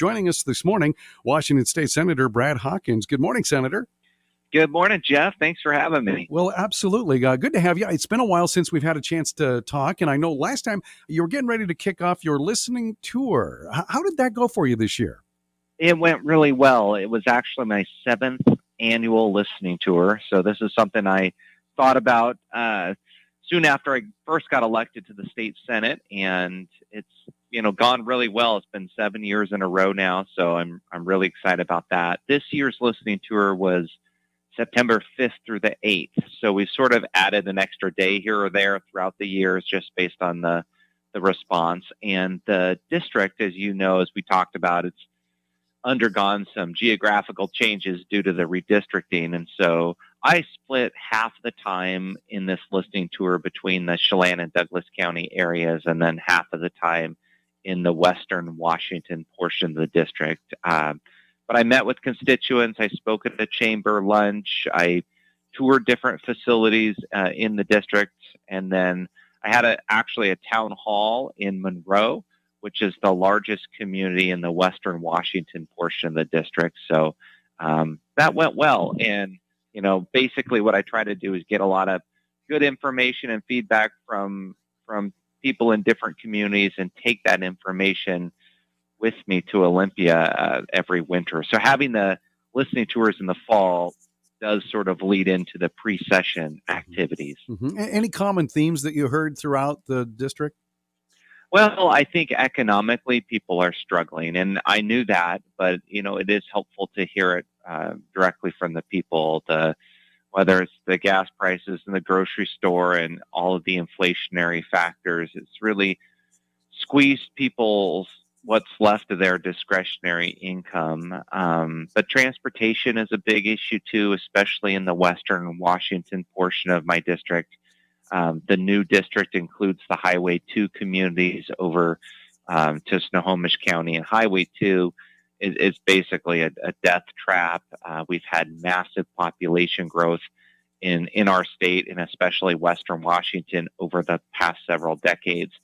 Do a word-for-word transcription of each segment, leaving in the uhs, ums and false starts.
Joining us this morning, Washington State Senator Brad Hawkins. Good morning, Senator. Good morning, Jeff. Thanks for having me. Well, absolutely. Uh, good to have you. It's been a while since we've had a chance to talk, and I know last time you were getting ready to kick off your listening tour. H- how did that go for you this year? It went really well. It was actually my seventh annual listening tour, so this is something I thought about uh, soon after I first got elected to the state Senate, and it's you know gone really well. It's been seven years in a row now, so I'm I'm really excited about that. This year's listening tour was September fifth through the eighth. So we've sort of added an extra day here or there throughout the years just based on the, the response. And the district, as you know, as we talked about, it's undergone some geographical changes due to the redistricting. And so I split half the time in this listening tour between the Chelan and Douglas County areas, and then half of the time in the western Washington portion of the district. Um, But I met with constituents. I spoke at a chamber lunch. I toured different facilities uh, in the district. And then I had a, actually a town hall in Monroe, which is the largest community in the western Washington portion of the district. So um, that went well. And, you know, basically what I try to do is get a lot of good information and feedback from from people in different communities and take that information with me to Olympia uh, every winter. So having the listening tours in the fall does sort of lead into the pre-session activities. Mm-hmm. Any common themes that you heard throughout the district? Well, I think economically people are struggling, and I knew that, but you know, it is helpful to hear it uh, directly from the people. The whether it's the gas prices in the grocery store and all of the inflationary factors, it's really squeezed people's what's left of their discretionary income. Um, but transportation is a big issue too, especially in the western Washington portion of my district. Um, the new district includes the Highway two communities over um, to Snohomish County, and Highway two is, is basically a, a death trap. Uh, we've had massive population growth in, in our state, and especially western Washington, over the past several decades.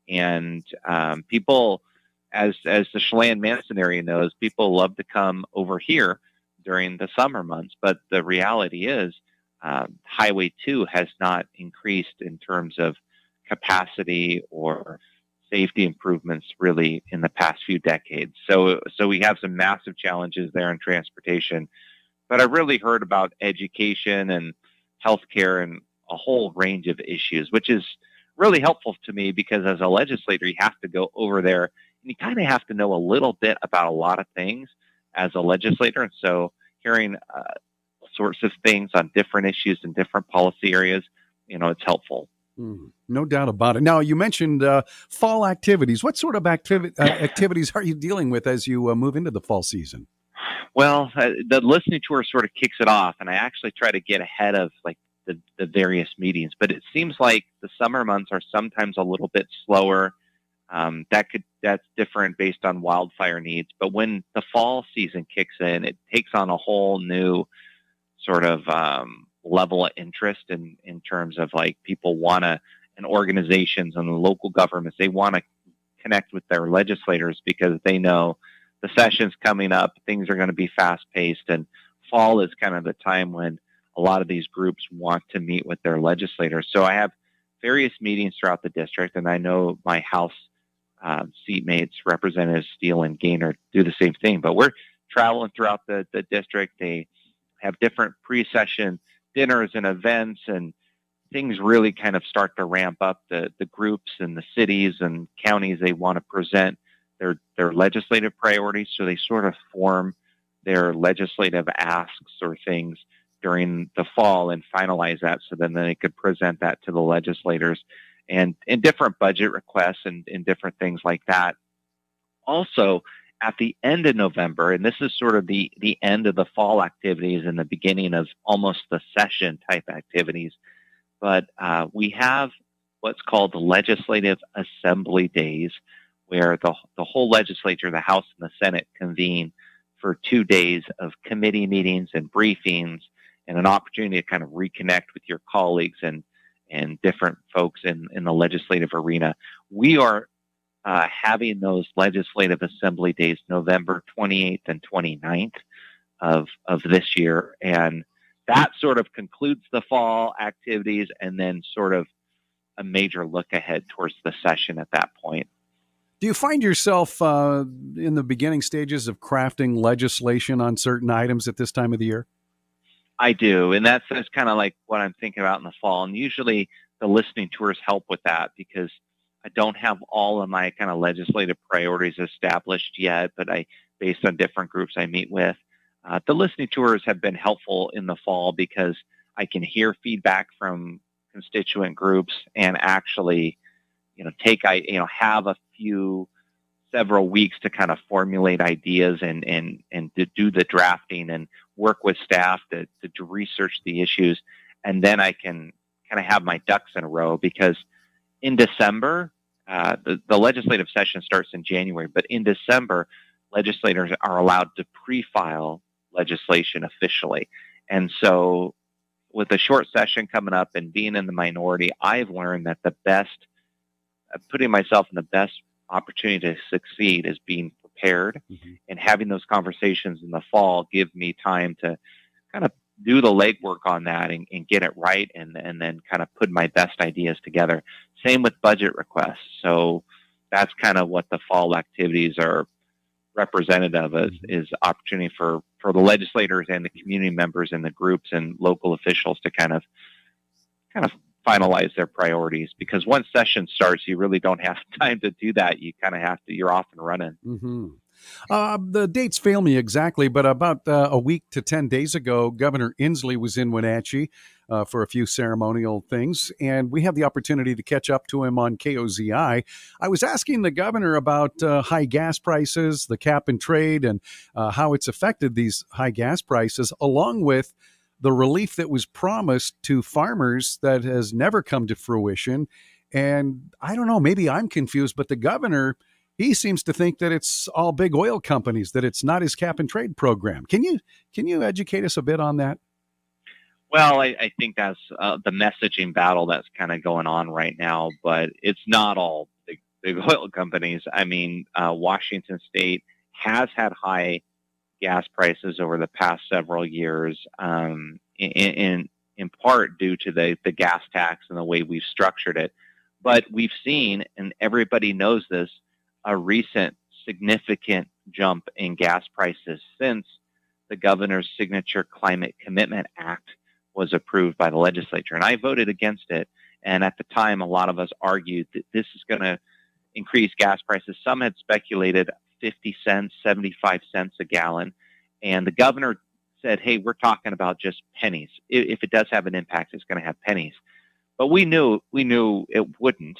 And um, people As as the Chelan Manson area knows, people love to come over here during the summer months, but the reality is um, Highway two has not increased in terms of capacity or safety improvements really in the past few decades. So so we have some massive challenges there in transportation, but I really heard about education and healthcare and a whole range of issues, which is really helpful to me because as a legislator, you have to go over there and you kind of have to know a little bit about a lot of things as a legislator. And so hearing uh, sorts of things on different issues and different policy areas, you know, it's helpful. Mm, no doubt about it. Now, you mentioned uh, fall activities. What sort of activi- uh, activities are you dealing with as you uh, move into the fall season? Well, uh, the listening tour sort of kicks it off, and I actually try to get ahead of like the, the various meetings. But it seems like the summer months are sometimes a little bit slower. Um, that could that's different based on wildfire needs. But when the fall season kicks in, it takes on a whole new sort of um, level of interest in, in terms of like people want to, and organizations and local governments, they want to connect with their legislators because they know the session's coming up, things are going to be fast paced, and fall is kind of the time when a lot of these groups want to meet with their legislators. So I have various meetings throughout the district, and I know my House uh, seatmates, Representatives Steele and Gaynor, do the same thing. But we're traveling throughout the, the district. They have different pre-session dinners and events, and things really kind of start to ramp up. The, the groups and the cities and counties, they want to present their, their legislative priorities, so they sort of form their legislative asks or things during the fall and finalize that so then they could present that to the legislators and in different budget requests and, and different things like that. Also, at the end of November, and this is sort of the, the end of the fall activities and the beginning of almost the session type activities, but uh, we have what's called the Legislative Assembly Days, where the, the whole legislature, the House and the Senate, convene for two days of committee meetings and briefings and an opportunity to kind of reconnect with your colleagues and, and different folks in, in the legislative arena. We are uh, having those legislative assembly days, November twenty-eighth and twenty-ninth of of this year, and that sort of concludes the fall activities, and then sort of a major look ahead towards the session at that point. Do you find yourself uh, in the beginning stages of crafting legislation on certain items at this time of the year? I do, and that's, that's kind of like what I'm thinking about in the fall. And usually the listening tours help with that because I don't have all of my kind of legislative priorities established yet, but I, based on different groups I meet with, uh, the listening tours have been helpful in the fall because I can hear feedback from constituent groups and actually, you know, take I, you know, have a few several weeks to kind of formulate ideas and and and to do the drafting and work with staff to, to, to research the issues. And then I can kind of have my ducks in a row because in December, uh, the, the legislative session starts in January, but in December, legislators are allowed to pre-file legislation officially. And so with the short session coming up and being in the minority, I've learned that the best, uh, putting myself in the best opportunity to succeed is being prepared, mm-hmm. and having those conversations in the fall give me time to kind of do the legwork on that and, and get it right, and, and then kind of put my best ideas together. Same with budget requests. So that's kind of what the fall activities are representative of, mm-hmm. is opportunity for, for the legislators and the community members and the groups and local officials to kind of kind of finalize their priorities, because once session starts, you really don't have time to do that. You kind of have to, you're off and running. Mm-hmm. Uh, the dates fail me exactly, but about uh, a week to ten days ago, Governor Inslee was in Wenatchee uh, for a few ceremonial things, and we had the opportunity to catch up to him on K O Z I. I was asking the governor about uh, high gas prices, the cap and trade, and uh, how it's affected these high gas prices, along with the relief that was promised to farmers that has never come to fruition. And I don't know, maybe I'm confused, but the governor, he seems to think that it's all big oil companies, that it's not his cap and trade program. Can you can you educate us a bit on that? Well, I, I think that's uh, the messaging battle that's kind of going on right now, but it's not all big, big oil companies. I mean, uh, Washington State has had high gas prices over the past several years, um, in, in in part due to the, the gas tax and the way we've structured it. But we've seen, and everybody knows this, a recent significant jump in gas prices since the governor's signature Climate Commitment Act was approved by the legislature. And I voted against it. And at the time, a lot of us argued that this is going to increase gas prices. Some had speculated fifty cents, seventy-five cents a gallon. And the governor said, hey, we're talking about just pennies. If it does have an impact, it's going to have pennies. But we knew we knew it wouldn't.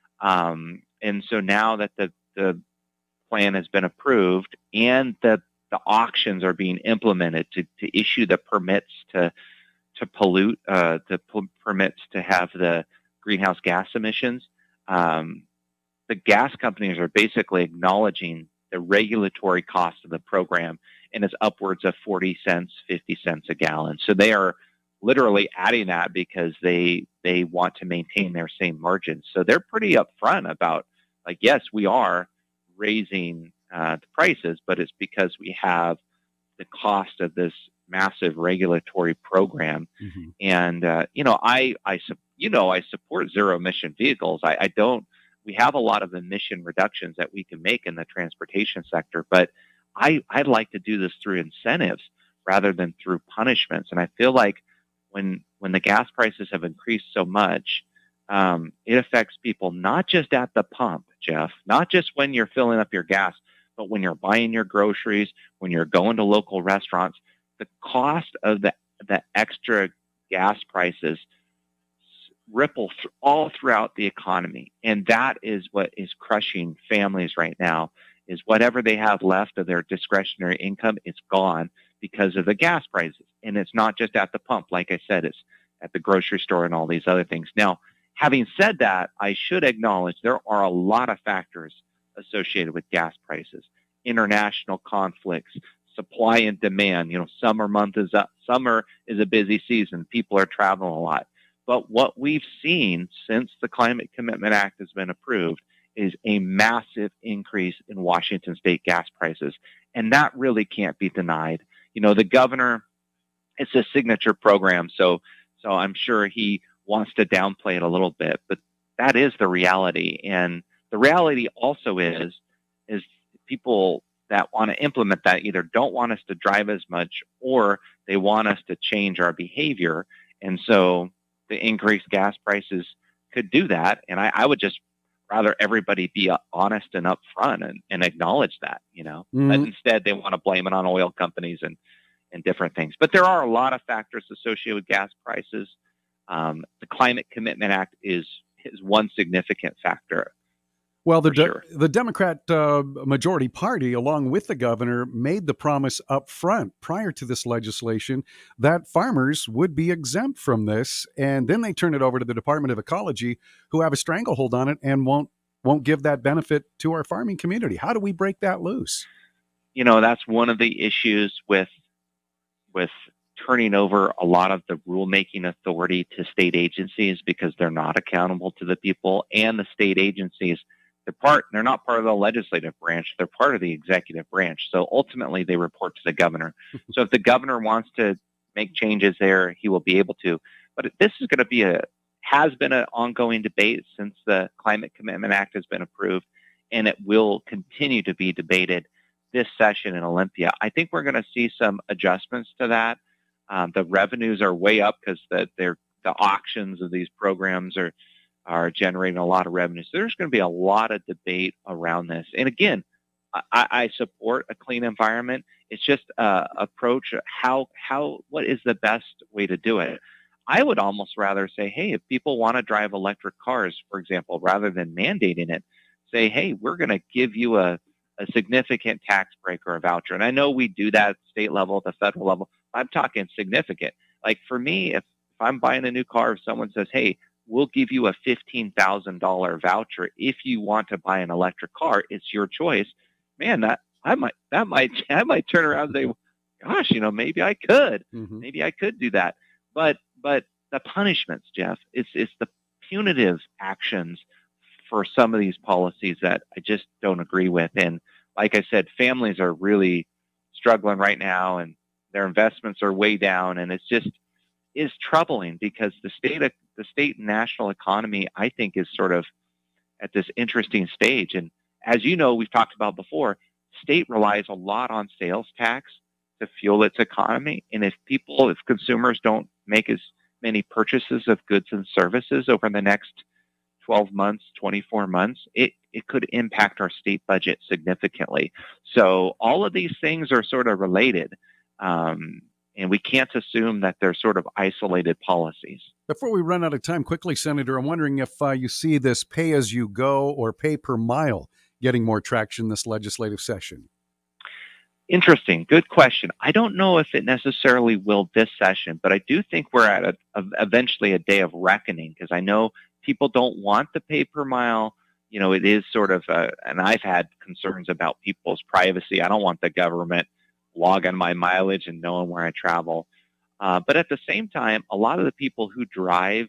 Um, and so now that the, the plan has been approved and the, the auctions are being implemented to, to issue the permits to to pollute, uh, the p- permits to have the greenhouse gas emissions, um, the gas companies are basically acknowledging the regulatory cost of the program, and it's upwards of forty cents, fifty cents a gallon. So they are literally adding that because they they want to maintain their same margins. So they're pretty upfront about, like, yes, we are raising uh, the prices, but it's because we have the cost of this massive regulatory program. Mm-hmm. And uh, you know, I I you know I support zero emission vehicles. I, I don't. We have a lot of emission reductions that we can make in the transportation sector, but I, I'd like to do this through incentives rather than through punishments. And I feel like when when the gas prices have increased so much, um, it affects people not just at the pump, Jeff, not just when you're filling up your gas, but when you're buying your groceries, when you're going to local restaurants. The cost of the the extra gas prices ripple th- all throughout the economy. And that is what is crushing families right now, is whatever they have left of their discretionary income, it's gone because of the gas prices. And it's not just at the pump. Like I said, it's at the grocery store and all these other things. Now, having said that, I should acknowledge there are a lot of factors associated with gas prices. International conflicts, supply and demand. You know, summer month is up. Summer is a busy season. People are traveling a lot. But what we've seen since the Climate Commitment Act has been approved is a massive increase in Washington state gas prices. And that really can't be denied. You know, the governor, it's a signature program, so so I'm sure he wants to downplay it a little bit, but that is the reality. And the reality also is is people that want to implement that either don't want us to drive as much or they want us to change our behavior. And so the increased gas prices could do that. And I, I would just rather everybody be honest and upfront and, and acknowledge that, you know, mm-hmm. But instead they want to blame it on oil companies and, and different things. But there are a lot of factors associated with gas prices. Um, the Climate Commitment Act is, is one significant factor. Well, the de- sure. the Democrat uh, majority party, along with the governor, made the promise up front prior to this legislation that farmers would be exempt from this, and then they turn it over to the Department of Ecology, who have a stranglehold on it and won't won't give that benefit to our farming community. How do we break that loose? You know, that's one of the issues with with turning over a lot of the rulemaking authority to state agencies, because they're not accountable to the people, and the state agencies. They're part. They're not part of the legislative branch. They're part of the executive branch. So ultimately, they report to the governor. So if the governor wants to make changes there, he will be able to. But this is going to be a has been an ongoing debate since the Climate Commitment Act has been approved, and it will continue to be debated this session in Olympia. I think we're going to see some adjustments to that. Um, the revenues are way up because the they're, the auctions of these programs are. are generating a lot of revenue. So there's going to be a lot of debate around this. And again, I, I support a clean environment. It's just uh, approach how how what is the best way to do it. I would almost rather say, hey, if people want to drive electric cars, for example, rather than mandating it, say, hey, we're going to give you a, a significant tax break or a voucher. And I know we do that at the state level, at the federal level. I'm talking significant. Like for me, if, if I'm buying a new car, if someone says, hey, we'll give you a fifteen thousand dollars voucher if you want to buy an electric car. It's your choice. Man, that I might that might I might turn around and say, gosh, you know, maybe I could. Mm-hmm. Maybe I could do that. But but the punishments, Jeff, it's it's the punitive actions for some of these policies that I just don't agree with. And like I said, families are really struggling right now, and their investments are way down, and it's just is troubling because the state of the state and national economy, I think, is sort of at this interesting stage. And as you know, we've talked about before, state relies a lot on sales tax to fuel its economy. And if people, if consumers don't make as many purchases of goods and services over the next twelve months, twenty-four months, it, it could impact our state budget significantly. So all of these things are sort of related. Um, And we can't assume that they're sort of isolated policies. Before we run out of time, quickly, Senator, I'm wondering if uh, you see this pay-as-you-go or pay-per-mile getting more traction this legislative session. Interesting. Good question. I don't know if it necessarily will this session, but I do think we're at a, a, eventually a day of reckoning, because I know people don't want the pay-per-mile. You know, it is sort of, a, and I've had concerns about people's privacy. I don't want the government logging my mileage and knowing where I travel. Uh, but at the same time, a lot of the people who drive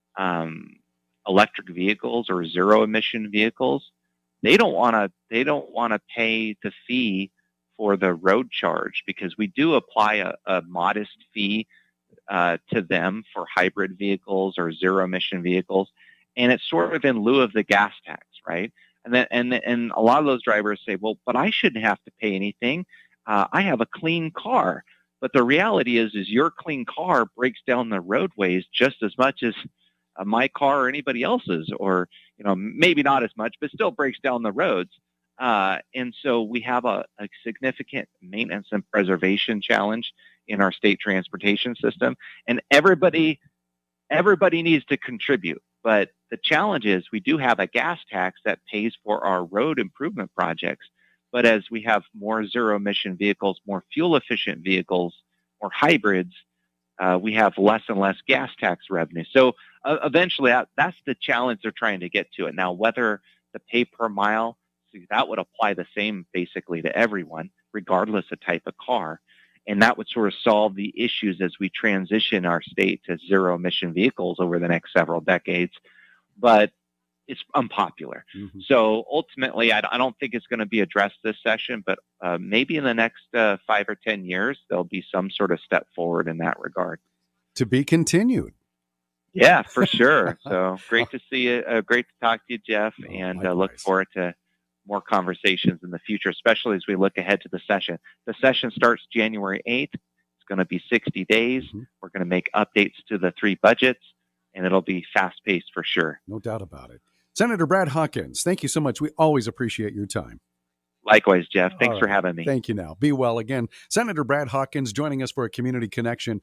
um, electric vehicles or zero emission vehicles, they don't want to, they don't want to pay the fee for the road charge, because we do apply a, a modest fee uh, to them for hybrid vehicles or zero emission vehicles. And it's sort of in lieu of the gas tax, right? And then, and, and a lot of those drivers say, well, but I shouldn't have to pay anything. Uh, I have a clean car. But the reality is, is your clean car breaks down the roadways just as much as uh, my car or anybody else's, or, you know, maybe not as much, but still breaks down the roads. Uh, and so we have a, a significant maintenance and preservation challenge in our state transportation system. And everybody, everybody needs to contribute. But the challenge is we do have a gas tax that pays for our road improvement projects. But as we have more zero-emission vehicles, more fuel-efficient vehicles, more hybrids, uh, we have less and less gas tax revenue. So uh, eventually, uh, that's the challenge they're trying to get to it. Now, whether the pay per mile, so that would apply the same basically to everyone, regardless of type of car. And that would sort of solve the issues as we transition our state to zero-emission vehicles over the next several decades. But it's unpopular. Mm-hmm. So ultimately, I, I don't think it's going to be addressed this session, but uh, maybe in the next uh, five or ten years, there'll be some sort of step forward in that regard. To be continued. Yeah, for sure. So great to see you. Uh, great to talk to you, Jeff, Oh, and uh, look forward to more conversations in the future, especially as we look ahead to the session. The session starts January eighth. It's going to be sixty days. Mm-hmm. We're going to make updates to the three budgets, and it'll be fast-paced for sure. No doubt about it. Senator Brad Hawkins, thank you so much. We always appreciate your time. Likewise, Jeff. Thanks right. for having me. Thank you now. Be well again. Senator Brad Hawkins joining us for a Community Connection